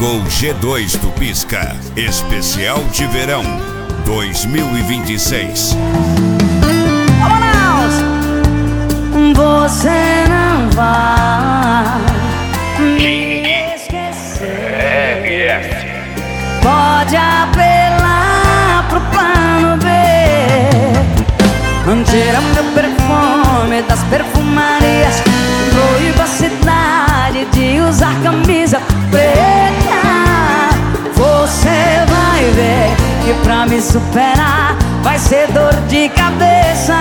Gol G2 do Pisca, especial de verão 2026. Vamos! Você não vai me esquecer. Pode apelar pro plano B. Tira meu perfume das perfumarias. Proíba a cidade de usar camisa preta. Você vai ver que pra me superar vai ser dor de cabeça.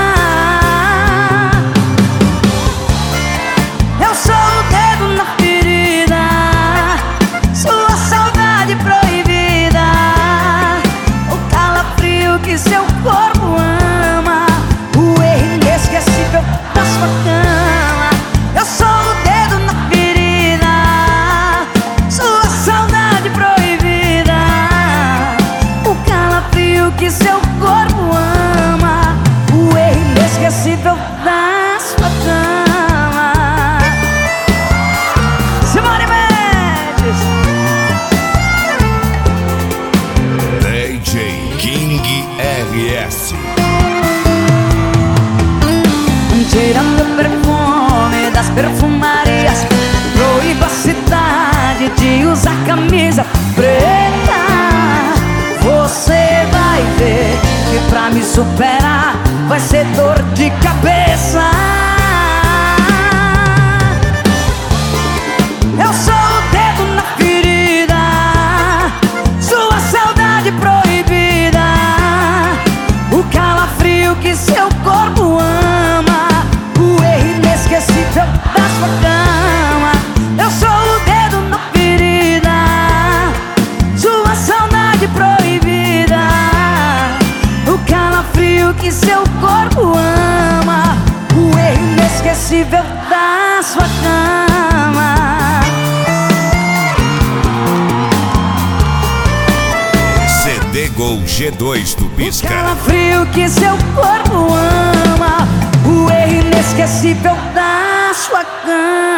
Eu sou o dedo na ferida, sua saudade proibida, o calafrio que seu corpo ama, o erro inesquecível da sua cama. Eu sou o dedo na ferida, sua saudade proibida, o calafrio que seu corpo ama, o erro inesquecível da sua cama. Simone Mendes, DJ King RS. tirando o perfume das perfumarias, proíba a cidade de usar camisa preta. Você vai ver que pra me superar vai ser dor de cabeça. Eu sou o dedo na ferida, sua saudade proibida, o calafrio que seu corpo ama, o erro inesquecível da sua cama. Eu sou o dedo na ferida, sua saudade proibida, o calafrio que seu corpo ama, o erro inesquecível da sua cama. CD Gol G2 do O Pisca. calafrio que seu corpo ama, o erro inesquecível da sua cama.